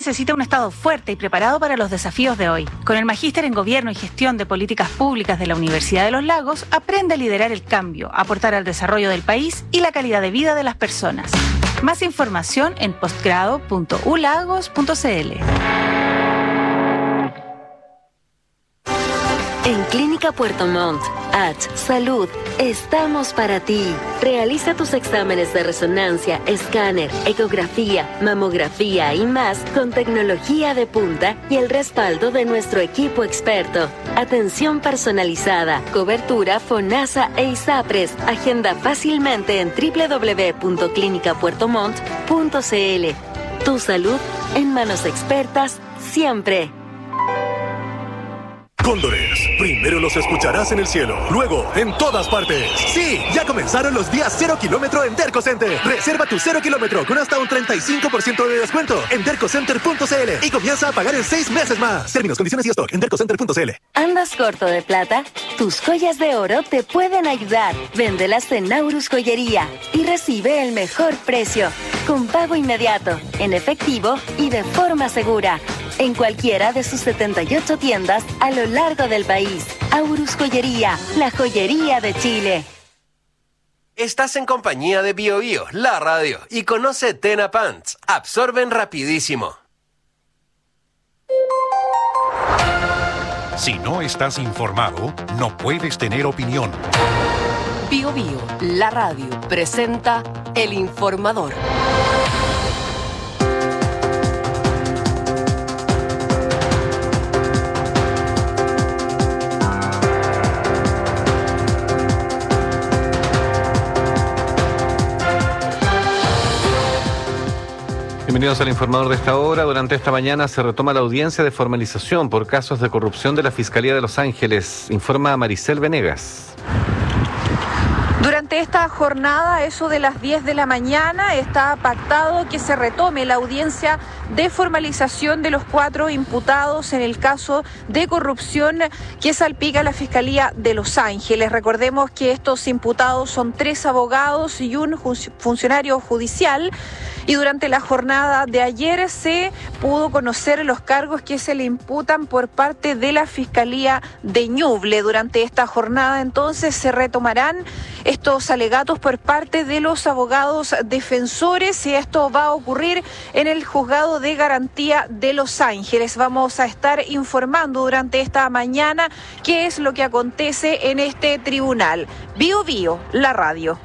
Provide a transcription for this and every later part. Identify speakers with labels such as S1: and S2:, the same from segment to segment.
S1: necesita un Estado fuerte y preparado para los desafíos de hoy. Con el magíster en Gobierno y Gestión de Políticas Públicas de la Universidad de Los Lagos, aprende a liderar el cambio, aportar al desarrollo del país y la calidad de vida de las personas. Más información en postgrado.ulagos.cl.
S2: En Clínica Puerto Montt, Salud, estamos para ti. Realiza tus exámenes de resonancia, escáner, ecografía, mamografía y más con tecnología de punta y el respaldo de nuestro equipo experto. Atención personalizada, cobertura FONASA e ISAPRES. Agenda fácilmente en www.clinicapuertomont.cl. Tu salud en manos expertas siempre.
S3: Cóndores, primero los escucharás en el cielo, luego en todas partes. Sí, ya comenzaron los días 0 kilómetro en Derco Center. Reserva tu 0 kilómetro con hasta un 35% de descuento en dercocenter.cl y comienza a pagar en 6 meses más. Términos, condiciones y stock en dercocenter.cl.
S2: ¿Andas corto de plata? Tus joyas de oro te pueden ayudar. Véndelas en Naurus Joyería y recibe el mejor precio, con pago inmediato, en efectivo y de forma segura. En cualquiera de sus 78 tiendas a lo largo del país. Aurus Joyería, la joyería de Chile.
S4: Estás en compañía de Bio Bio, la radio, y conoce Tena Pants. Absorben rapidísimo.
S5: Si no estás informado, no puedes tener opinión.
S6: Bio Bio, la radio, presenta El Informador.
S7: Bienvenidos al Informador de esta hora. Durante esta mañana se retoma la audiencia de formalización por casos de corrupción de la Fiscalía de Los Ángeles, informa Maricel Venegas.
S8: Durante esta jornada, eso de las 10 de la mañana, está pactado que se retome la audiencia de formalización de los 4 imputados en el caso de corrupción que salpica a la Fiscalía de Los Ángeles. Recordemos que estos imputados son 3 abogados y un funcionario judicial. Y durante la jornada de ayer se pudo conocer los cargos que se le imputan por parte de la Fiscalía de Ñuble. Durante esta jornada entonces se retomarán estos alegatos por parte de los abogados defensores y esto va a ocurrir en el Juzgado de Garantía de Los Ángeles. Vamos a estar informando durante esta mañana qué es lo que acontece en este tribunal. Bio Bio, la radio.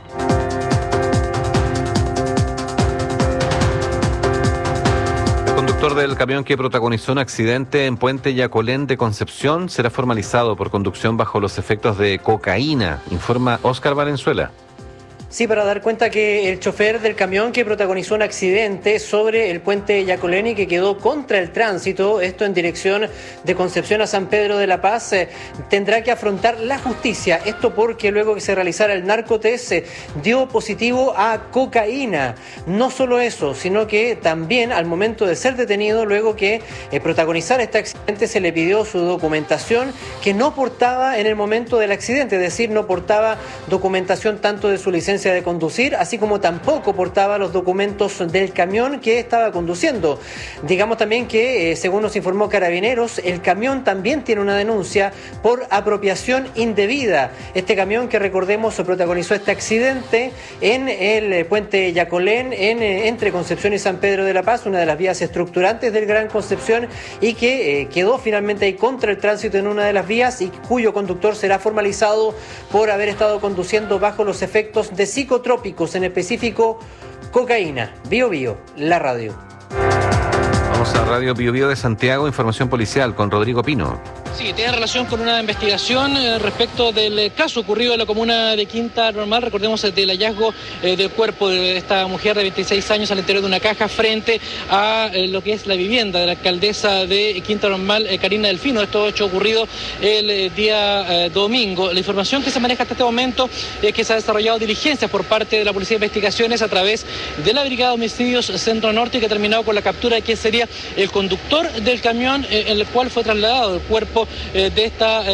S7: El conductor del camión que protagonizó un accidente en Puente Yacolén de Concepción será formalizado por conducción bajo los efectos de cocaína, informa Óscar Valenzuela.
S9: Sí, para dar cuenta que el chofer del camión que protagonizó un accidente sobre el puente Yacolén y que quedó contra el tránsito, esto en dirección de Concepción a San Pedro de la Paz, tendrá que afrontar la justicia. Esto porque luego que se realizara el narcotest dio positivo a cocaína. No solo eso, sino que también al momento de ser detenido, luego que protagonizara este accidente, se le pidió su documentación que no portaba en el momento del accidente, es decir, no portaba documentación tanto de su licencia de conducir, así como tampoco portaba los documentos del camión que estaba conduciendo. Digamos también que, según nos informó Carabineros, el camión también tiene una denuncia por apropiación indebida. Este camión que recordemos protagonizó este accidente en el puente Yacolén, entre Concepción y San Pedro de la Paz, una de las vías estructurantes del Gran Concepción, y que quedó finalmente ahí contra el tránsito en una de las vías y cuyo conductor será formalizado por haber estado conduciendo bajo los efectos de psicotrópicos, en específico cocaína. Bio Bio, la radio.
S7: Vamos a Radio Bio Bio de Santiago, información policial con Rodrigo Pino.
S10: Sí, tiene relación con una investigación respecto del caso ocurrido en la comuna de Quinta Normal. Recordemos del hallazgo del cuerpo de esta mujer de 26 años al interior de una caja frente a lo que es la vivienda de la alcaldesa de Quinta Normal, Karina Delfino. Esto hecho ocurrido el día domingo. La información que se maneja hasta este momento es que se ha desarrollado diligencias por parte de la Policía de Investigaciones a través de la Brigada de Homicidios Centro Norte, que ha terminado con la captura de quien sería el conductor del camión en el cual fue trasladado el cuerpo hijo de esta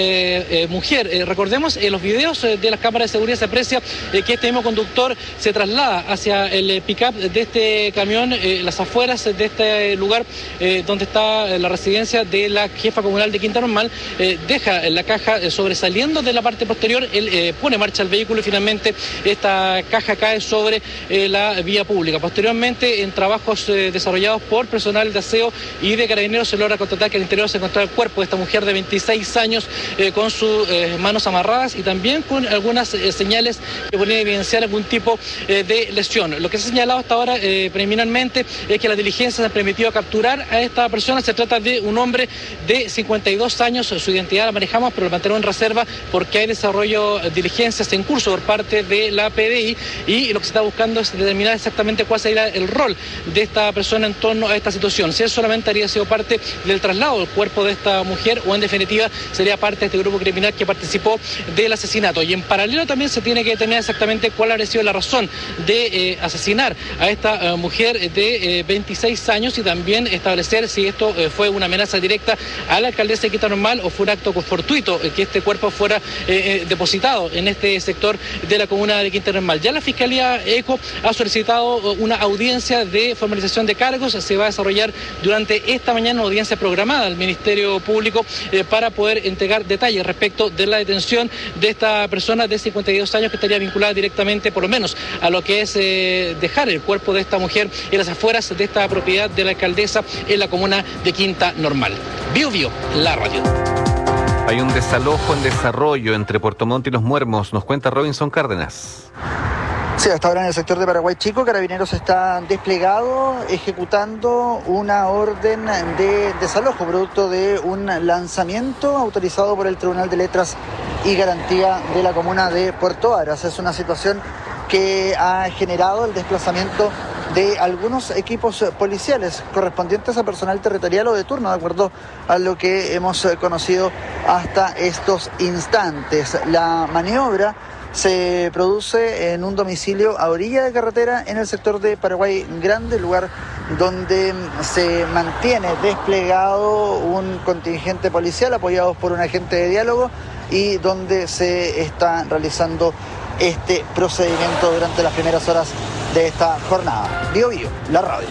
S10: mujer. Recordemos, en los videos de las cámaras de seguridad se aprecia que este mismo conductor se traslada hacia el pick-up de este camión, las afueras de este lugar donde está la residencia de la jefa comunal de Quinta Normal, deja la caja sobresaliendo de la parte posterior, él pone en marcha el vehículo y finalmente esta caja cae sobre la vía pública. Posteriormente, en trabajos desarrollados por personal de aseo y de carabineros, se logra constatar que al interior se encontraba el cuerpo de esta mujer de 26 años con sus manos amarradas y también con algunas señales que podrían evidenciar algún tipo de lesión. Lo que se ha señalado hasta ahora preliminarmente es que las diligencias han permitido capturar a esta persona. Se trata de un hombre de 52 años, su identidad la manejamos, pero la mantenemos en reserva porque hay desarrollo de diligencias en curso por parte de la PDI y lo que se está buscando es determinar exactamente cuál sería el rol de esta persona en torno a esta situación. Si él solamente habría sido parte del traslado del cuerpo de esta mujer o en definitiva sería parte de este grupo criminal que participó del asesinato. Y en paralelo también se tiene que determinar exactamente cuál habría sido la razón de asesinar a esta mujer de 26 años y también establecer si esto fue una amenaza directa a la alcaldesa de Quinta Normal o fue un acto fortuito que este cuerpo fuera depositado en este sector de la comuna de Quinta Normal. Ya la Fiscalía ECO ha solicitado una audiencia de formalización de cargos. Se va a desarrollar durante esta mañana una audiencia programada al Ministerio Público para poder entregar detalles respecto de la detención de esta persona de 52 años que estaría vinculada directamente, por lo menos, a lo que es dejar el cuerpo de esta mujer en las afueras de esta propiedad de la alcaldesa en la comuna de Quinta Normal. Bio Bio, la radio.
S7: Hay un desalojo en desarrollo entre Puerto Montt y Los Muermos, nos cuenta Robinson Cárdenas.
S11: Sí, hasta ahora en el sector de Paraguay Chico, Carabineros está desplegado ejecutando una orden de desalojo producto de un lanzamiento autorizado por el Tribunal de Letras y Garantía de la comuna de Puerto Aras. Es una situación que ha generado el desplazamiento de algunos equipos policiales correspondientes a personal territorial o de turno, de acuerdo a lo que hemos conocido hasta estos instantes. La maniobra se produce en un domicilio a orilla de carretera en el sector de Paraguay Grande, lugar donde se mantiene desplegado un contingente policial apoyados por un agente de diálogo y donde se está realizando este procedimiento durante las primeras horas de esta jornada. Bio Bio, la radio.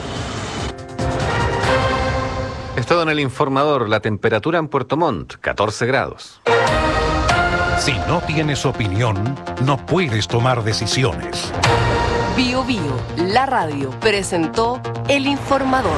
S7: Estado en el informador, la temperatura en Puerto Montt, 14 grados.
S5: Si no tienes opinión, no puedes tomar decisiones.
S6: Bio Bio, la radio, presentó El Informador.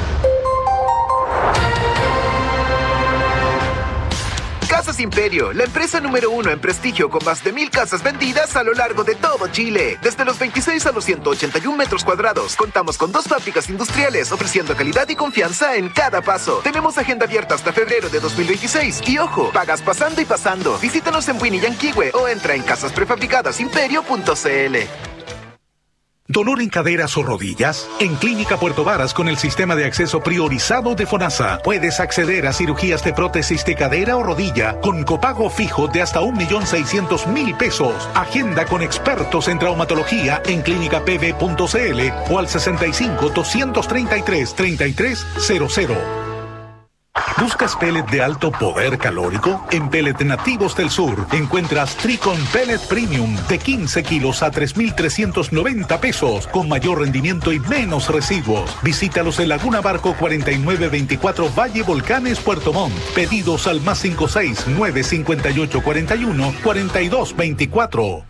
S12: Casas Imperio, la empresa número 1 en prestigio con más de 1,000 casas vendidas a lo largo de todo Chile. Desde los 26 a los 181 metros cuadrados. Contamos con 2 fábricas industriales ofreciendo calidad y confianza en cada paso. Tenemos agenda abierta hasta febrero de 2026. Y ojo, pagas pasando y pasando. Visítanos en Winnie y Yanquihue o entra en casasprefabricadosimperio.cl.
S13: ¿Dolor en caderas o rodillas? En Clínica Puerto Varas, con el sistema de acceso priorizado de FONASA, puedes acceder a cirugías de prótesis de cadera o rodilla con copago fijo de hasta 1.600.000 pesos. Agenda con expertos en traumatología en clínicapv.cl o al 65-233-3300. ¿Buscas pellet de alto poder calórico? En Pellet Nativos del Sur encuentras Tricon Pellet Premium de 15 kilos a 3.390 pesos, con mayor rendimiento y menos residuos. Visítalos en Laguna Barco 4924 Valle Volcanes, Puerto Montt. Pedidos al +56 958 41 42 24.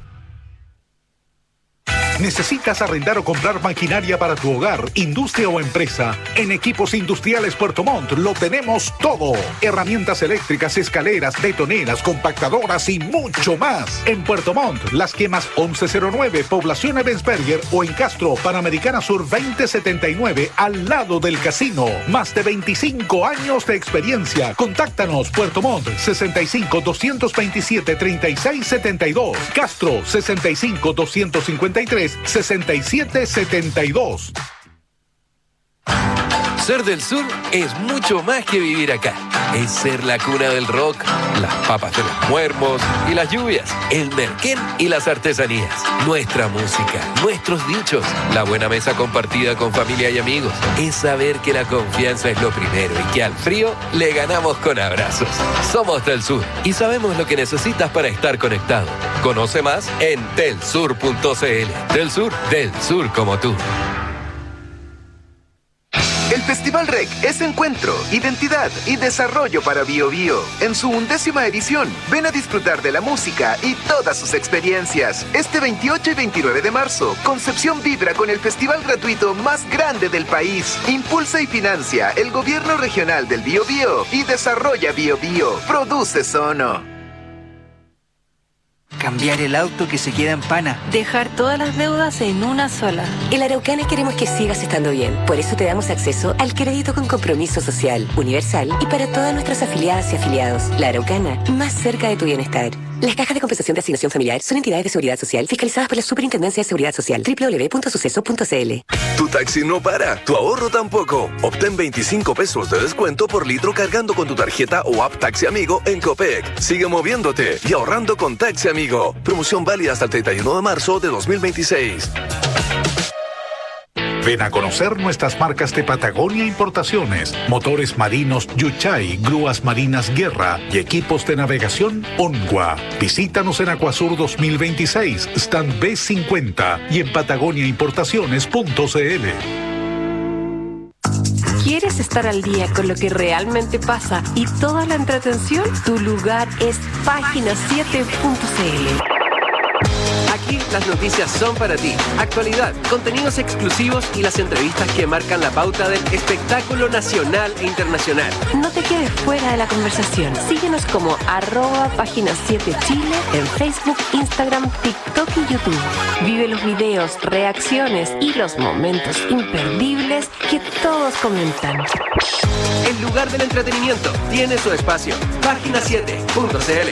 S13: ¿Necesitas arrendar o comprar maquinaria para tu hogar, industria o empresa? En Equipos Industriales Puerto Montt lo tenemos todo. Herramientas eléctricas, escaleras, betoneras, compactadoras y mucho más. En Puerto Montt, Las Quemas 1109, Población Ebensberger, o en Castro, Panamericana Sur 2079, al lado del casino. Más de 25 años de experiencia. Contáctanos, Puerto Montt, 65-227-3672. Castro, 65-253-6772.
S14: Ser del Sur es mucho más que vivir acá.
S4: es ser la cuna del rock, las papas de los muermos y las lluvias, el merquén y las artesanías, nuestra música, nuestros dichos, la buena mesa compartida con familia y amigos. Es saber que la confianza es lo primero y que al frío le ganamos con abrazos. Somos Telsur y sabemos lo que necesitas para estar conectado. Conoce más en telsur.cl. Telsur, del sur como tú.
S12: El Festival REC es encuentro, identidad y desarrollo para BioBio. En su 11ª edición, ven a disfrutar de la música y todas sus experiencias. Este 28 y 29 de marzo, Concepción vibra con el festival gratuito más grande del país. Impulsa y financia el gobierno regional del BioBio y desarrolla BioBio. Produce Sono.
S14: Cambiar el auto que se queda en pana.
S15: Dejar todas las deudas en una sola.
S16: En la Araucana queremos que sigas estando bien. Por eso te damos acceso al crédito con compromiso social, universal y para todas nuestras afiliadas y afiliados. La Araucana, más cerca de tu bienestar. Las cajas de compensación de asignación familiar son entidades de seguridad social fiscalizadas por la Superintendencia de Seguridad Social. www.suceso.cl.
S17: Tu taxi no para, tu ahorro tampoco. Obtén 25 pesos de descuento por litro cargando con tu tarjeta o app Taxi Amigo en Copec. Sigue moviéndote y ahorrando con Taxi Amigo. Promoción válida hasta el 31 de marzo de 2026.
S13: Ven a conocer nuestras marcas de Patagonia Importaciones, motores marinos Yuchay, grúas marinas Guerra y equipos de navegación Onwa. Visítanos en Acuasur 2026, stand B50 y en patagoniaimportaciones.cl.
S6: ¿Quieres estar al día con lo que realmente pasa y toda la entretención? Tu lugar es página7.cl.
S4: Aquí las noticias son para ti. Actualidad, contenidos exclusivos y las entrevistas que marcan la pauta del espectáculo nacional e internacional.
S6: No te quedes fuera de la conversación. Síguenos como @página7chile en Facebook, Instagram, TikTok y YouTube. Vive los videos, reacciones y los momentos imperdibles que todos comentan.
S4: El lugar del entretenimiento tiene su espacio. Página7.cl.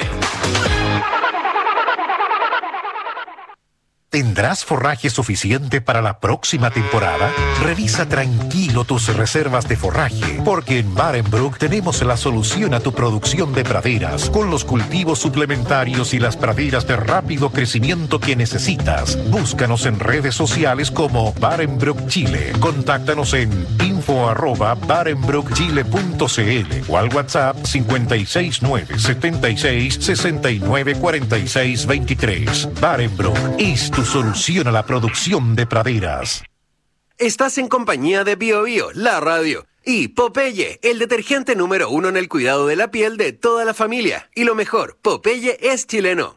S5: ¿Tendrás forraje suficiente para la próxima temporada? Revisa tranquilo tus reservas de forraje, porque en Barenbrook tenemos la solución a tu producción de praderas, con los cultivos suplementarios y las praderas de rápido crecimiento que necesitas. Búscanos en redes sociales como Barenbrook Chile. Contáctanos en info@barenbrookchile.cl o al WhatsApp 5697666694623. Barenbrook es tu solución a la producción de praderas.
S4: Estás en compañía de BioBio, la radio, y Popeye, el detergente número 1 en el cuidado de la piel de toda la familia. Y lo mejor, Popeye es chileno.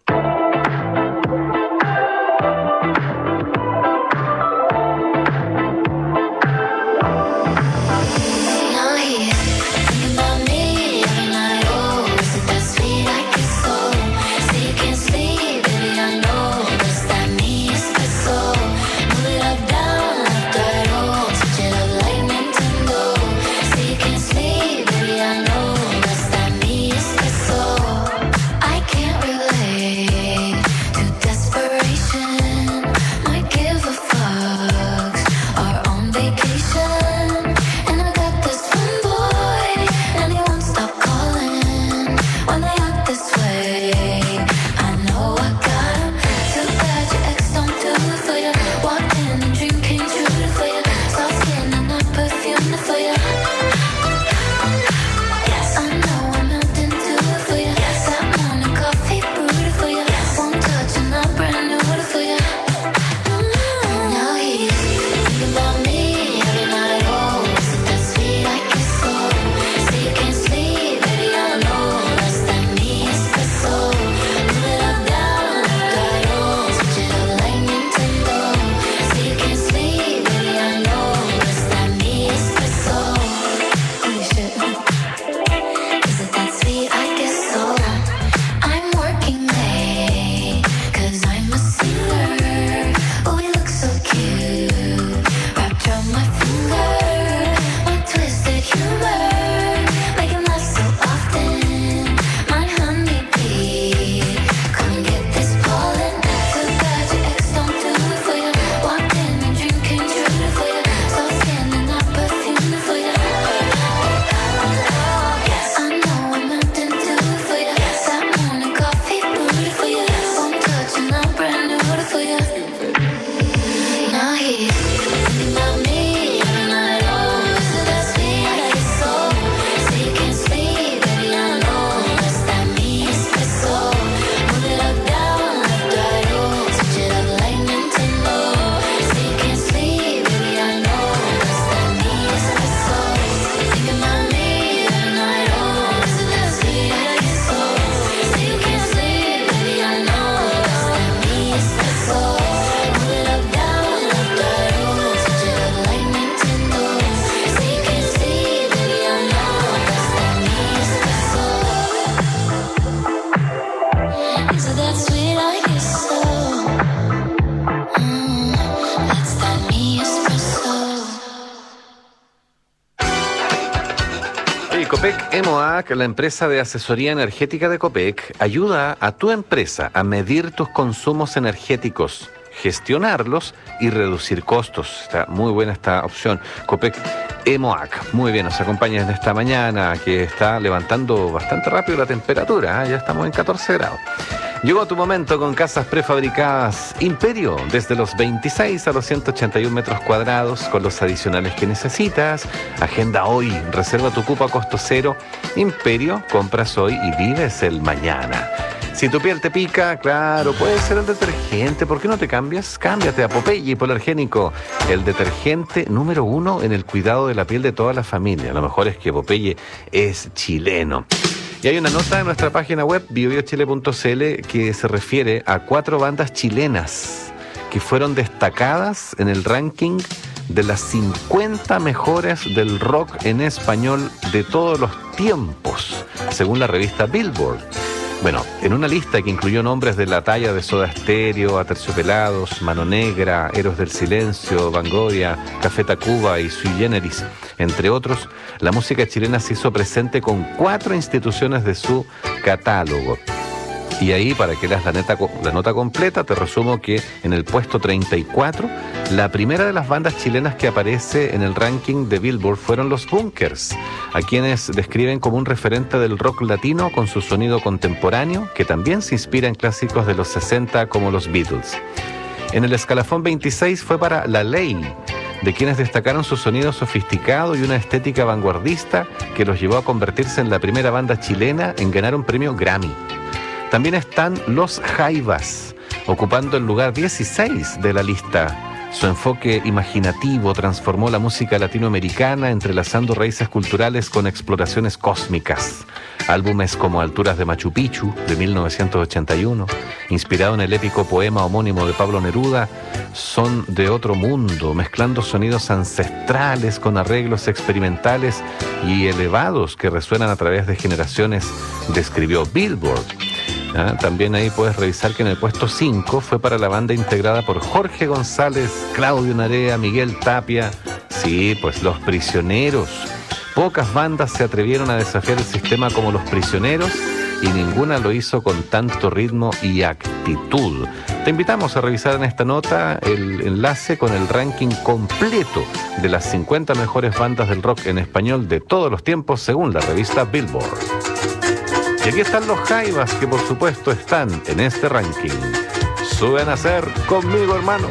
S18: I can't relate.
S7: Sí, Copec EMOAC, la empresa de asesoría energética de Copec, ayuda a tu empresa a medir tus consumos energéticos, gestionarlos y reducir costos. Está muy buena esta opción. Copec EMOAC, muy bien, nos acompaña en esta mañana que está levantando bastante rápido la temperatura, ya estamos en 14 grados. Llegó tu momento con casas prefabricadas Imperio, desde los 26 a los 181 metros cuadrados, con los adicionales que necesitas. Agenda hoy, reserva tu cupo a costo cero. Imperio, compras hoy y vives el mañana. Si tu piel te pica, claro, puede ser el detergente. ¿Por qué no te cambias? Cámbiate a Popeye Hipoalergénico, el detergente número 1 en el cuidado de la piel de toda la familia. Lo mejor es que Popeye es chileno. Y hay una nota en nuestra página web, biobiochile.cl, que se refiere a 4 bandas chilenas que fueron destacadas en el ranking de las 50 mejores del rock en español de todos los tiempos, según la revista Billboard. Bueno, en una lista que incluyó nombres de la talla de Soda Stereo, Aterciopelados, Mano Negra, Héroes del Silencio, Vangoria, Café Tacuba y Sui Generis, entre otros, la música chilena se hizo presente con 4 instituciones de su catálogo. Y ahí, para que leas la nota completa, te resumo que en el puesto 34, la primera de las bandas chilenas que aparece en el ranking de Billboard fueron los Bunkers, a quienes describen como un referente del rock latino con su sonido contemporáneo, que también se inspira en clásicos de los 60 como los Beatles. En el escalafón 26 fue para La Ley, de quienes destacaron su sonido sofisticado y una estética vanguardista que los llevó a convertirse en la primera banda chilena en ganar un premio Grammy. También están Los Jaivas, ocupando el lugar 16 de la lista. Su enfoque imaginativo transformó la música latinoamericana, entrelazando raíces culturales con exploraciones cósmicas. Álbumes como Alturas de Machu Picchu, de 1981, inspirado en el épico poema homónimo de Pablo Neruda, son de otro mundo, mezclando sonidos ancestrales con arreglos experimentales y elevados que resuenan a través de generaciones, describió Billboard. También ahí puedes revisar que en el puesto 5 fue para la banda integrada por Jorge González, Claudio Narea, Miguel Tapia. Sí, pues Los Prisioneros. Pocas bandas se atrevieron a desafiar el sistema como Los Prisioneros y ninguna lo hizo con tanto ritmo y actitud. Te invitamos a revisar en esta nota el enlace con el ranking completo de las 50 mejores bandas del rock en español de todos los tiempos según la revista Billboard. Y aquí están los Jaivas, que por supuesto están en este ranking. Sube a nacer conmigo, hermano.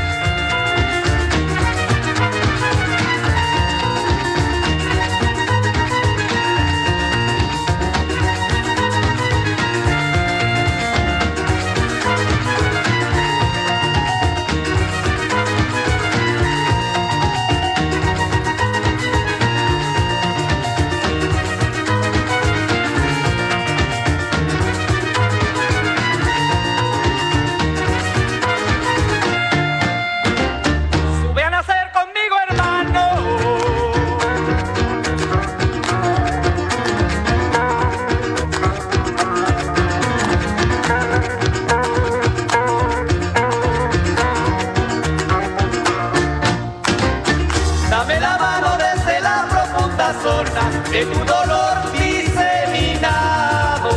S18: De tu dolor diseminado.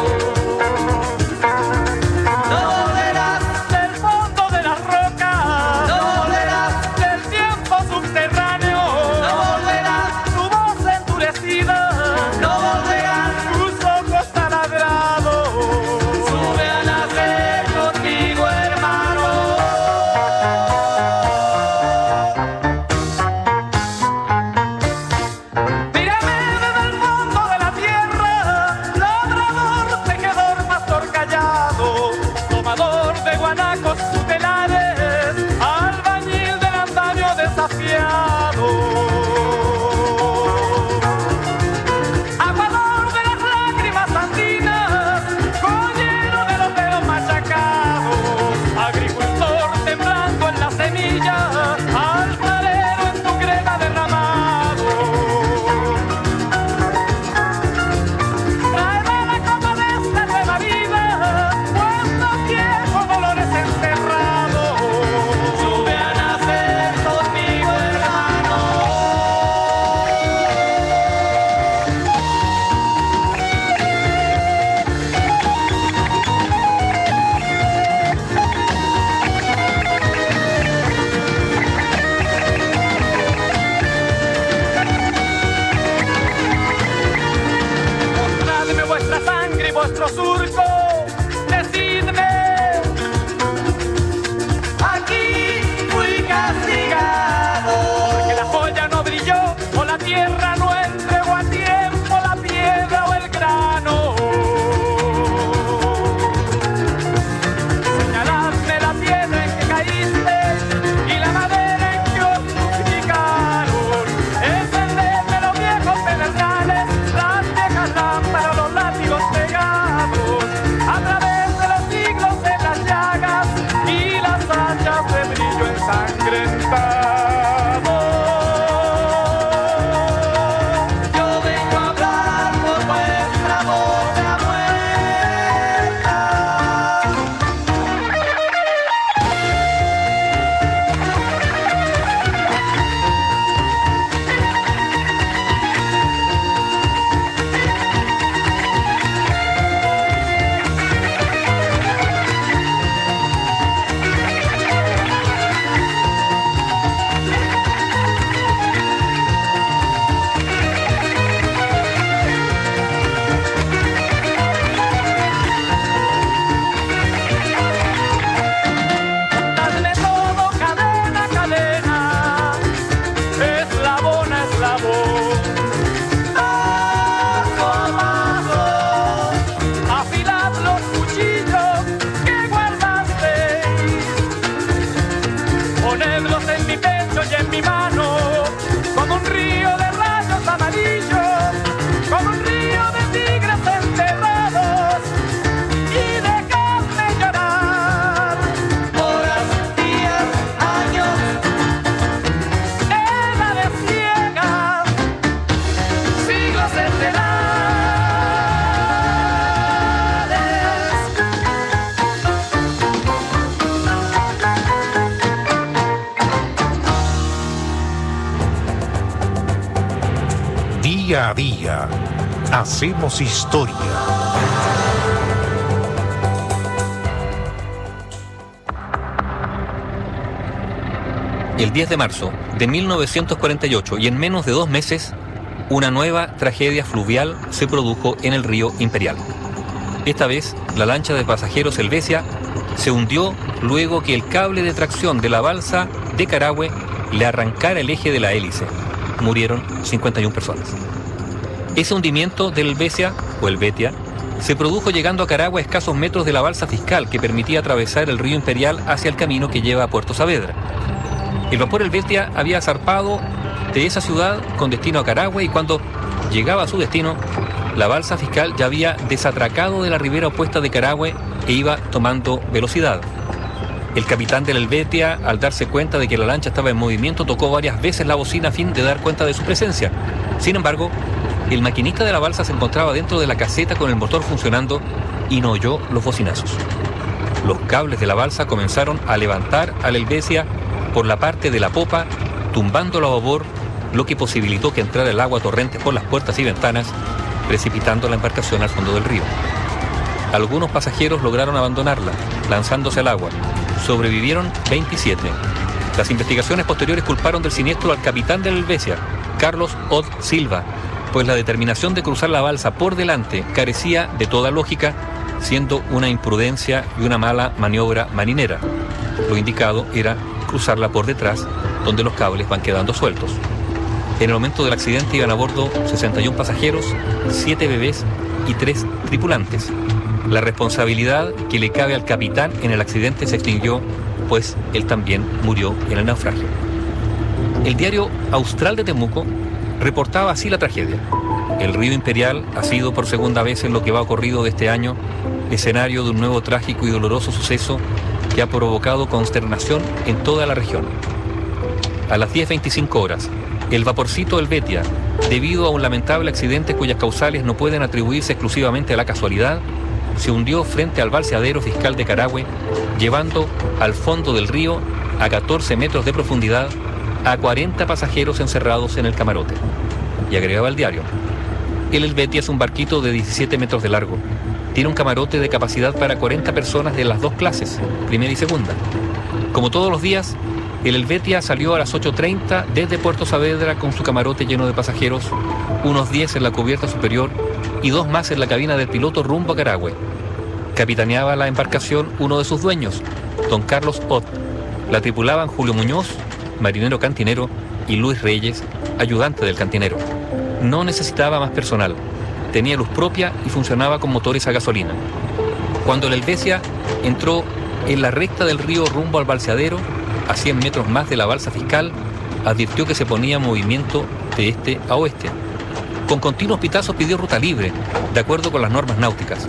S18: No volverás del fondo de las rocas, no volverás del tiempo subterráneo, no volverás tu voz endurecida, no volverán tus ojos taladrados. Sube a nacer contigo, hermano. Mírame desde el fondo
S5: Día a día, hacemos historia.
S19: El 10 de marzo de 1948, y en menos de 2 meses, una nueva tragedia fluvial se produjo en el río Imperial. Esta vez, la lancha de pasajeros Helvecia se hundió luego que el cable de tracción de la balsa de Carahue le arrancara el eje de la hélice. Murieron 51 personas. Ese hundimiento del Helvecia, o Helvetia, se produjo llegando a Carahue a escasos metros de la balsa fiscal que permitía atravesar el río Imperial hacia el camino que lleva a Puerto Saavedra. El vapor Helvetia había zarpado de esa ciudad con destino a Carahue, y cuando llegaba a su destino, la balsa fiscal ya había desatracado de la ribera opuesta de Carahue e iba tomando velocidad. El capitán del Helvetia, al darse cuenta de que la lancha estaba en movimiento, tocó varias veces la bocina a fin de dar cuenta de su presencia. Sin embargo, el maquinista de la balsa se encontraba dentro de la caseta con el motor funcionando y no oyó los bocinazos. Los cables de la balsa comenzaron a levantar al Helvetia por la parte de la popa, tumbándolo a babor, lo que posibilitó que entrara el agua a torrentes por las puertas y ventanas, precipitando la embarcación al fondo del río. Algunos pasajeros lograron abandonarla, lanzándose al agua. Sobrevivieron 27. Las investigaciones posteriores culparon del siniestro al capitán del Helvecia, Carlos Od Silva, pues la determinación de cruzar la balsa por delante carecía de toda lógica, siendo una imprudencia y una mala maniobra marinera. Lo indicado era cruzarla por detrás, donde los cables van quedando sueltos. En el momento del accidente iban a bordo 61 pasajeros, 7 bebés y 3 tripulantes. La responsabilidad que le cabe al capitán en el accidente se extinguió, pues él también murió en el naufragio. El diario Austral de Temuco reportaba así la tragedia. El río Imperial ha sido por segunda vez en lo que va ocurrido de este año escenario de un nuevo trágico y doloroso suceso que ha provocado consternación en toda la región. A las 10:25 horas, el vaporcito Helvetia, debido a un lamentable accidente cuyas causales no pueden atribuirse exclusivamente a la casualidad, se hundió frente al balseadero fiscal de Carahue, llevando al fondo del río, a 14 metros de profundidad, a 40 pasajeros encerrados en el camarote. Y agregaba el diario: el Helvetia es un barquito de 17 metros de largo. Tiene un camarote de capacidad para 40 personas de las 2 clases, primera y segunda. Como todos los días, el Helvetia salió a las 8:30 desde Puerto Saavedra con su camarote lleno de pasajeros, unos 10 en la cubierta superior y 2 más en la cabina del piloto rumbo a Carahue. Capitaneaba la embarcación uno de sus dueños, don Carlos Ott. La tripulaban Julio Muñoz, marinero cantinero, y Luis Reyes, ayudante del cantinero. No necesitaba más personal. Tenía luz propia y funcionaba con motores a gasolina. Cuando el Helvetia entró en la recta del río rumbo al balseadero, a 100 metros más de la balsa fiscal, advirtió que se ponía en movimiento de este a oeste. Con continuos pitazos pidió ruta libre, de acuerdo con las normas náuticas.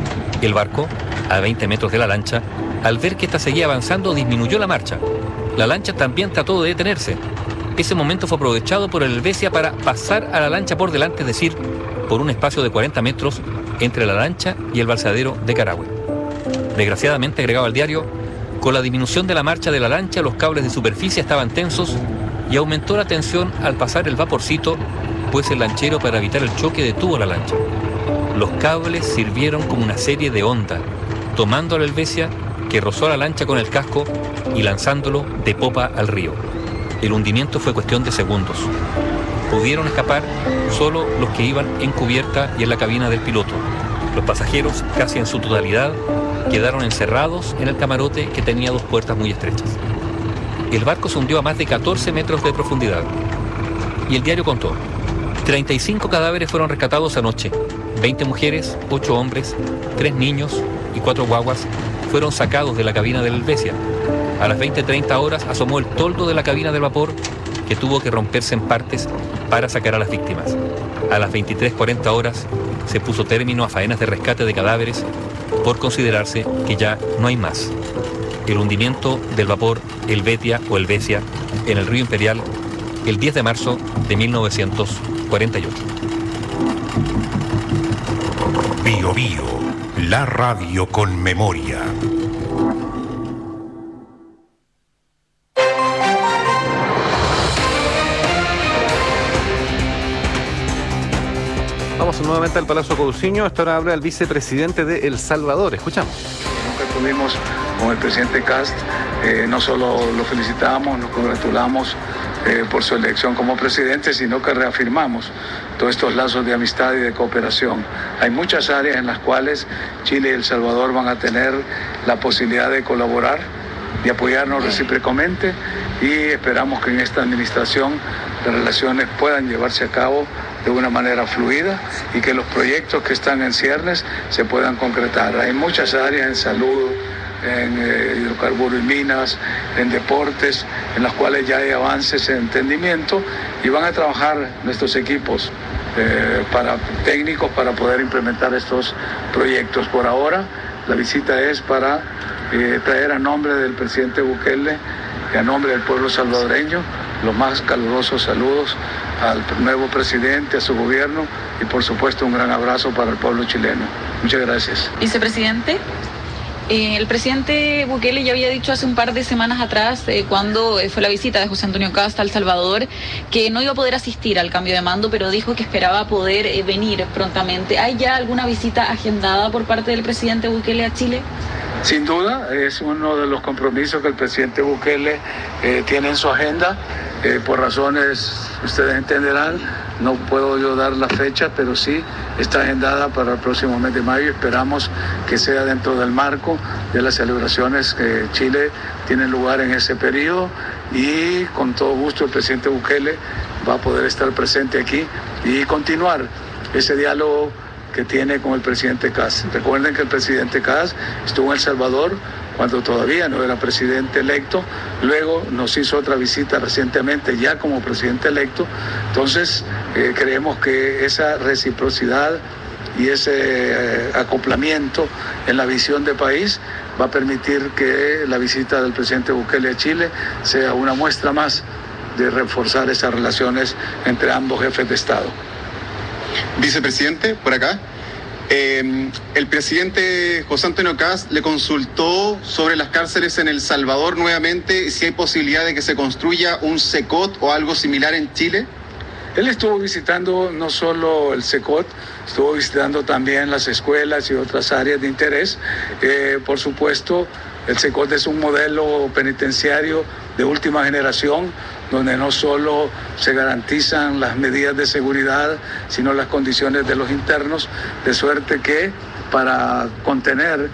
S19: El barco, a 20 metros de la lancha, al ver que ésta seguía avanzando, disminuyó la marcha. La lancha también trató de detenerse. Ese momento fue aprovechado por el Helvetia para pasar a la lancha por delante, es decir, por un espacio de 40 metros entre la lancha y el balseadero de Carahue. Desgraciadamente, agregaba el diario, con la disminución de la marcha de la lancha, los cables de superficie estaban tensos y aumentó la tensión al pasar el vaporcito, pues el lanchero, para evitar el choque, detuvo la lancha. Los cables sirvieron como una serie de onda, tomando al Helvetia, que rozó la lancha con el casco y lanzándolo de popa al río. El hundimiento fue cuestión de segundos. Pudieron escapar solo los que iban en cubierta y en la cabina del piloto. Los pasajeros, casi en su totalidad, quedaron encerrados en el camarote, que tenía 2 puertas muy estrechas. El barco se hundió a más de 14 metros de profundidad. Y el diario contó: 35 cadáveres fueron rescatados anoche. 20 mujeres, 8 hombres, 3 niños y 4 guaguas fueron sacados de la cabina del Helvetia. A las 20:30 horas asomó el toldo de la cabina del vapor, que tuvo que romperse en partes para sacar a las víctimas. A las 23:40 horas se puso término a faenas de rescate de cadáveres, por considerarse que ya no hay más. El hundimiento del vapor Helvetia o Helvecia en el río Imperial el 10 de marzo de 1948.
S5: Bio Bio, la radio con memoria.
S7: Vamos nuevamente al Palacio Cousiño. Esta hora habla el vicepresidente de El Salvador. Escuchamos.
S20: Nunca tuvimos con el presidente Kast, no solo lo felicitamos, nos congratulamos por su elección como presidente, sino que reafirmamos todos estos lazos de amistad y de cooperación. Hay muchas áreas en las cuales Chile y El Salvador van a tener la posibilidad de colaborar, de apoyarnos recíprocamente, y esperamos que en esta administración las relaciones puedan llevarse a cabo de una manera fluida y que los proyectos que están en ciernes se puedan concretar. Hay muchas áreas en salud, en hidrocarburos y minas, en deportes, en las cuales ya hay avances en entendimiento, y van a trabajar nuestros equipos técnicos para poder implementar estos proyectos. Por ahora, la visita es para traer a nombre del presidente Bukele y a nombre del pueblo salvadoreño los más calurosos saludos al nuevo presidente, a su gobierno, y por supuesto un gran abrazo para el pueblo chileno. Muchas gracias.
S21: Vicepresidente, el presidente Bukele ya había dicho hace un par de semanas atrás, cuando fue la visita de José Antonio Kast a El Salvador, que no iba a poder asistir al cambio de mando, pero dijo que esperaba poder venir prontamente. ¿Hay ya alguna visita agendada por parte del presidente Bukele a Chile?
S20: Sin duda, es uno de los compromisos que el presidente Bukele tiene en su agenda. Por razones, ustedes entenderán, no puedo yo dar la fecha, pero sí está agendada para el próximo mes de mayo. Esperamos que sea dentro del marco de las celebraciones que Chile tiene lugar en ese periodo, y con todo gusto el presidente Bukele va a poder estar presente aquí y continuar ese diálogo que tiene con el presidente Kast. Recuerden que el presidente Kast estuvo en El Salvador cuando todavía no era presidente electo, luego nos hizo otra visita recientemente ya como presidente electo. Entonces creemos que esa reciprocidad y ese acoplamiento en la visión de país va a permitir que la visita del presidente Bukele a Chile sea una muestra más de reforzar esas relaciones entre ambos jefes de Estado.
S22: Vicepresidente, por acá. El presidente José Antonio Kast le consultó sobre las cárceles en El Salvador nuevamente, si hay posibilidad de que se construya un CECOT o algo similar en Chile.
S20: Él estuvo visitando no solo el CECOT, estuvo visitando también las escuelas y otras áreas de interés. Por supuesto, el CECOT es un modelo penitenciario de última generación, donde no solo se garantizan las medidas de seguridad, sino las condiciones de los internos, de suerte que para contener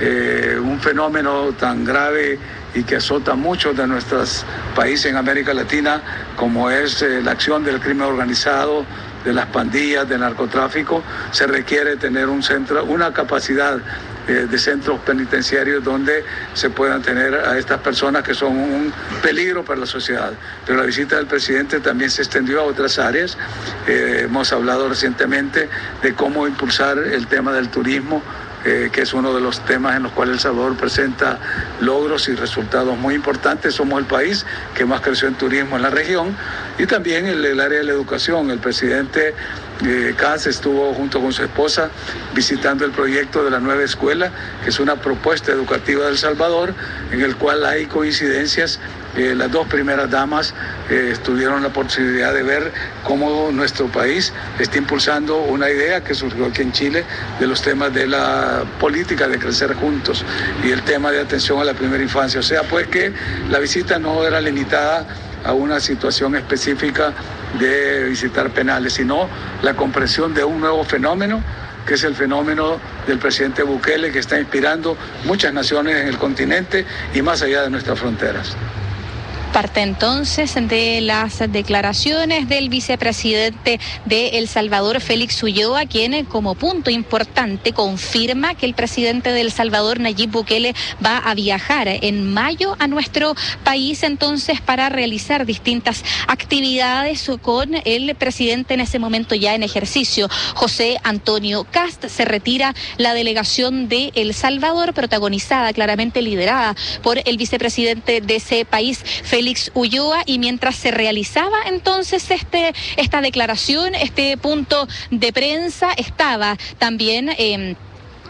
S20: un fenómeno tan grave y que azota muchos de nuestros países en América Latina, como es la acción del crimen organizado, de las pandillas, del narcotráfico, se requiere tener un centro, una capacidad de centros penitenciarios donde se puedan tener a estas personas que son un peligro para la sociedad. Pero la visita del presidente también se extendió a otras áreas. Hemos hablado recientemente de cómo impulsar el tema del turismo, que es uno de los temas en los cuales El Salvador presenta logros y resultados muy importantes. Somos el país que más creció en turismo en la región, y también el área de la educación. El presidente Kast estuvo junto con su esposa visitando el proyecto de la nueva escuela, que es una propuesta educativa de El Salvador, en el cual hay coincidencias. Las dos primeras damas tuvieron la posibilidad de ver cómo nuestro país está impulsando una idea que surgió aquí en Chile de los temas de la política de crecer juntos y el tema de atención a la primera infancia. O sea, pues que la visita no era limitada a una situación específica de visitar penales, sino la comprensión de un nuevo fenómeno, que es el fenómeno del presidente Bukele, que está inspirando muchas naciones en el continente y más allá de nuestras fronteras.
S23: Parte entonces de las declaraciones del vicepresidente de El Salvador, Félix Ulloa, quien como punto importante confirma que el presidente de El Salvador, Nayib Bukele, va a viajar en mayo a nuestro país entonces para realizar distintas actividades con el presidente en ese momento ya en ejercicio, José Antonio Kast. Se retira la delegación de El Salvador, protagonizada, claramente liderada por el vicepresidente de ese país, Félix Ulloa, y mientras se realizaba entonces esta declaración, este punto de prensa, estaba también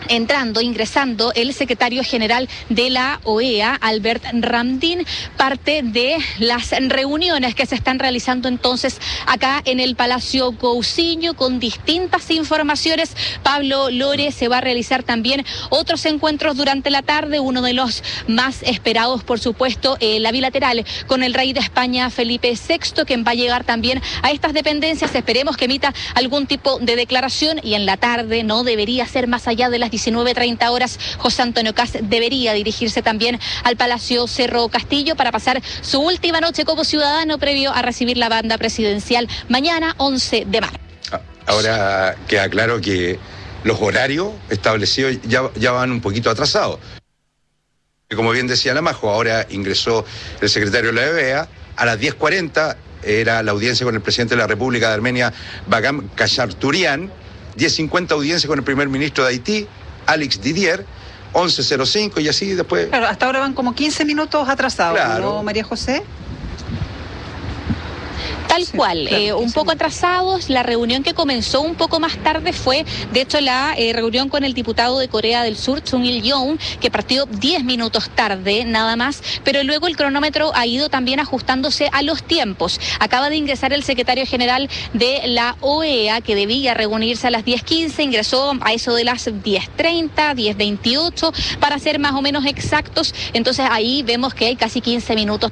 S23: ingresando el secretario general de la OEA, Albert Ramdin, parte de las reuniones que se están realizando entonces acá en el Palacio Cousiño con distintas informaciones. Pablo Lore, se va a realizar también otros encuentros durante la tarde, uno de los más esperados, por supuesto, la bilateral con el rey de España, Felipe VI, quien va a llegar también a estas dependencias. Esperemos que emita algún tipo de declaración y en la tarde, no debería ser más allá de las 19:30 horas, José Antonio Kast debería dirigirse también al Palacio Cerro Castillo para pasar su última noche como ciudadano previo a recibir la banda presidencial mañana 11 de marzo.
S1: Ahora queda claro que los horarios establecidos ya van un poquito atrasados. Como bien decía la Majo, ahora ingresó el secretario de la OEA, a las 10:40 era la audiencia con el presidente de la República de Armenia, Bagam Kachaturian, 10:50 audiencia con el primer ministro de Haití, Alex Didier, 11:05 y así después.
S2: Claro, hasta ahora van como 15 minutos atrasados, claro. ¿No, María José?
S23: Tal cual, claro, un poco atrasados. La reunión que comenzó un poco más tarde fue, de hecho, la reunión con el diputado de Corea del Sur, Chung Il-young, que partió 10 minutos tarde, nada más, pero luego el cronómetro ha ido también ajustándose a los tiempos. Acaba de ingresar el secretario general de la OEA, que debía reunirse a las 10:15, ingresó a eso de las 10:30, 10:28, para ser más o menos exactos. Entonces ahí vemos que hay casi 15 minutos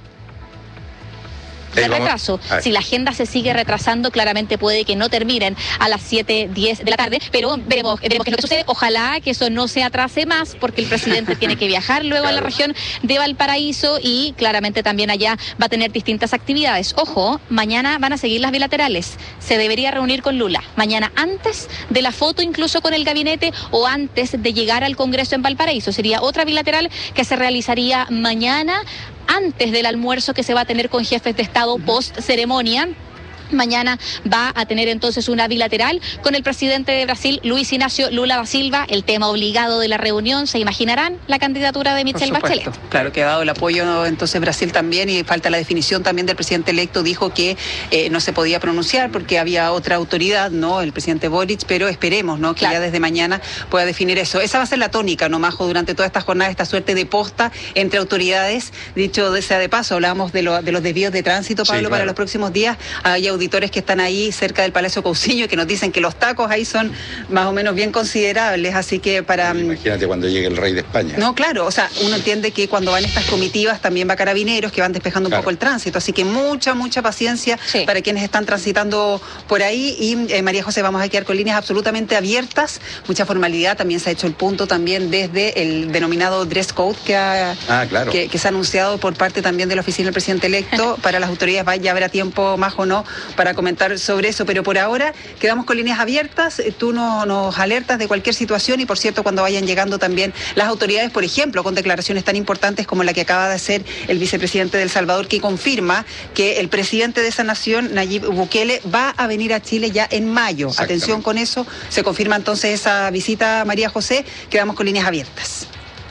S23: de retraso. Si la agenda se sigue retrasando, claramente puede que no terminen a las 7:10 de la tarde, pero veremos qué es lo que sucede. Ojalá que eso no se atrase más, porque el presidente tiene que viajar luego a la región de Valparaíso y claramente también allá va a tener distintas actividades. Ojo, mañana van a seguir las bilaterales. Se debería reunir con Lula. Mañana, antes de la foto incluso con el gabinete o antes de llegar al Congreso en Valparaíso. Sería otra bilateral que se realizaría mañana, antes del almuerzo que se va a tener con jefes de Estado post ceremonia. Mañana va a tener entonces una bilateral con el presidente de Brasil, Luis Ignacio Lula da Silva. El tema obligado de la reunión, se imaginarán, la candidatura de Michelle Bachelet.
S2: Claro, que ha dado el apoyo entonces Brasil también, y falta la definición también del presidente electo. Dijo que no se podía pronunciar porque había otra autoridad, ¿no? El presidente Boric, pero esperemos, ¿no? Que ya desde mañana pueda definir eso. Esa va a ser la tónica, ¿no, Majo? Durante toda esta jornada, esta suerte de posta entre autoridades. Dicho sea de paso, hablábamos de los desvíos de tránsito, Pablo, para los próximos días. Hay auditores que están ahí cerca del Palacio Cousiño que nos dicen que los tacos ahí son más o menos bien considerables, así que para...
S1: Imagínate cuando llegue el rey de España.
S2: No, claro, o sea, uno entiende que cuando van estas comitivas también va Carabineros, que van despejando un poco el tránsito, así que mucha paciencia para quienes están transitando por ahí. Y María José, vamos a quedar con líneas absolutamente abiertas, mucha formalidad, también se ha hecho el punto también desde el denominado dress code que se ha anunciado por parte también de la oficina del presidente electo. Para las autoridades ya habrá tiempo más o no para comentar sobre eso, pero por ahora quedamos con líneas abiertas. Tú nos alertas de cualquier situación, y por cierto, cuando vayan llegando también las autoridades, por ejemplo, con declaraciones tan importantes como la que acaba de hacer el vicepresidente de El Salvador, que confirma que el presidente de esa nación, Nayib Bukele, va a venir a Chile ya en mayo. Atención con eso, se confirma entonces esa visita, María José. Quedamos con líneas abiertas.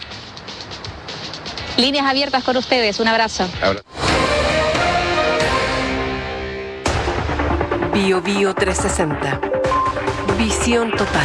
S23: Líneas abiertas con ustedes, un abrazo.
S6: Bio 360. Visión total.